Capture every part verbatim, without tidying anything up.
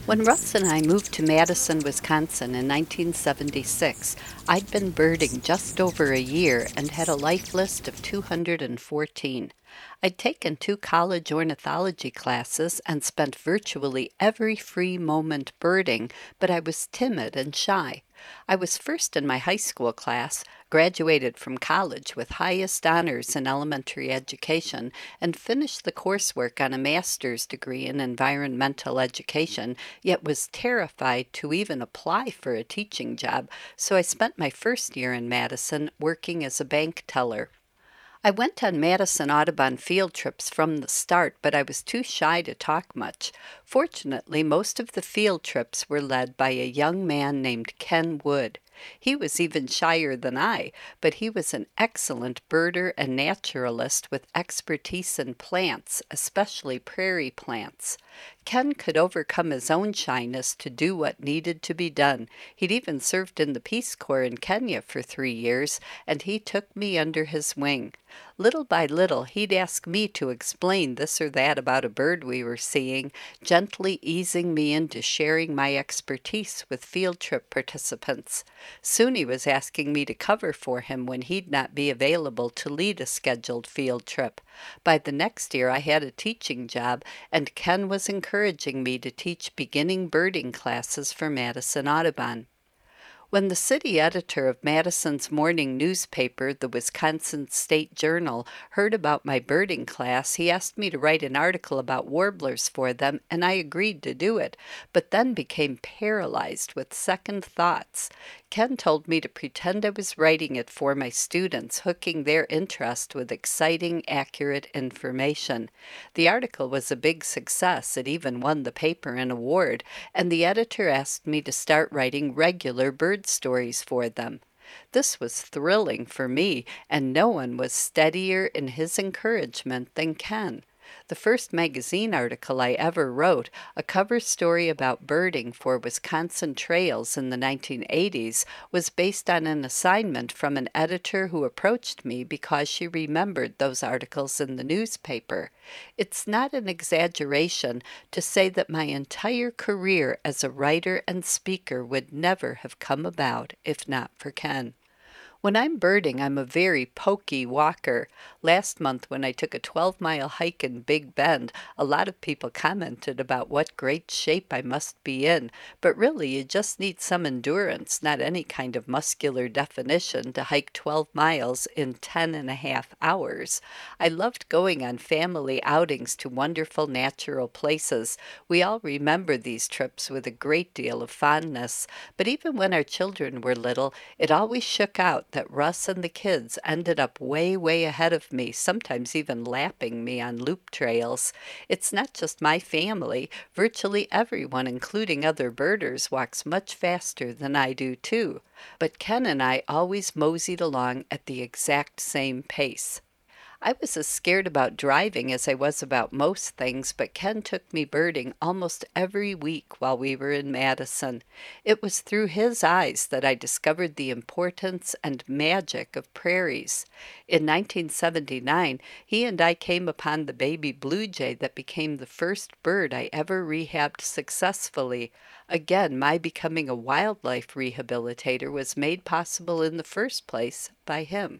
When Russ and I moved to Madison, Wisconsin in nineteen seventy-six, I'd been birding just over a year and had a life list of two hundred fourteen. I'd taken two college ornithology classes and spent virtually every free moment birding, but I was timid and shy. I was first in my high school class, graduated from college with highest honors in elementary education, and finished the coursework on a master's degree in environmental education, yet was terrified to even apply for a teaching job, so I spent my first year in Madison working as a bank teller. I went on Madison Audubon field trips from the start, but I was too shy to talk much. Fortunately, most of the field trips were led by a young man named Ken Wood. He was even shyer than I, but he was an excellent birder and naturalist with expertise in plants, especially prairie plants. Ken could overcome his own shyness to do what needed to be done. He'd even served in the Peace Corps in Kenya for three years, and he took me under his wing. Little by little, he'd ask me to explain this or that about a bird we were seeing, gently easing me into sharing my expertise with field trip participants. Soon he was asking me to cover for him when he'd not be available to lead a scheduled field trip. By the next year, I had a teaching job, and Ken was encouraging me to teach beginning birding classes for Madison Audubon. When the city editor of Madison's morning newspaper, the Wisconsin State Journal, heard about my birding class, he asked me to write an article about warblers for them, and I agreed to do it, but then became paralyzed with second thoughts. Ken told me to pretend I was writing it for my students, hooking their interest with exciting, accurate information. The article was a big success. It even won the paper an award, and the editor asked me to start writing regular bird stories for them. This was thrilling for me, and no one was steadier in his encouragement than Ken. The first magazine article I ever wrote, a cover story about birding for Wisconsin trails in the nineteen eighties, was based on an assignment from an editor who approached me because she remembered those articles in the newspaper. It's not an exaggeration to say that my entire career as a writer and speaker would never have come about if not for Ken. When I'm birding, I'm a very pokey walker. Last month, when I took a twelve-mile hike in Big Bend, a lot of people commented about what great shape I must be in, but really you just need some endurance, not any kind of muscular definition, to hike twelve miles in ten and a half hours. I loved going on family outings to wonderful natural places. We all remember these trips with a great deal of fondness, but even when our children were little, it always shook out that Russ and the kids ended up way, way ahead of me, sometimes even lapping me on loop trails. It's not just my family. Virtually everyone, including other birders, walks much faster than I do too. But Ken and I always moseyed along at the exact same pace. I was as scared about driving as I was about most things, but Ken took me birding almost every week while we were in Madison. It was through his eyes that I discovered the importance and magic of prairies. In nineteen seventy-nine, he and I came upon the baby blue jay that became the first bird I ever rehabbed successfully. Again, my becoming a wildlife rehabilitator was made possible in the first place by him.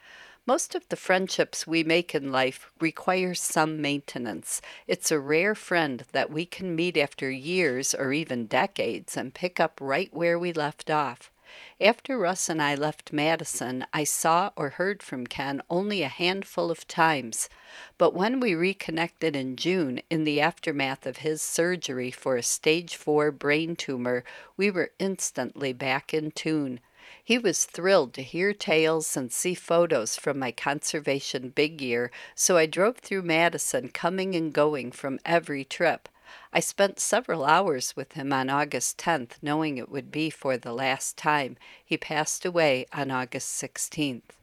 Most of the friendships we make in life require some maintenance. It's a rare friend that we can meet after years or even decades and pick up right where we left off. After Russ and I left Madison, I saw or heard from Ken only a handful of times. But when we reconnected in June, in the aftermath of his surgery for a stage four brain tumor, we were instantly back in tune. He was thrilled to hear tales and see photos from my conservation big year, so I drove through Madison, coming and going from every trip. I spent several hours with him on August tenth, knowing it would be for the last time. He passed away on August sixteenth.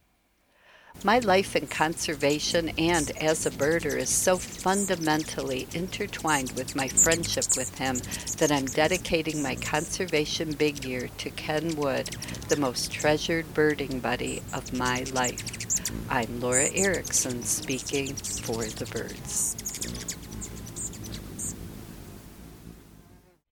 My life in conservation and as a birder is so fundamentally intertwined with my friendship with him that I'm dedicating my conservation big year to Ken Wood, the most treasured birding buddy of my life. I'm Laura Erickson speaking for the birds.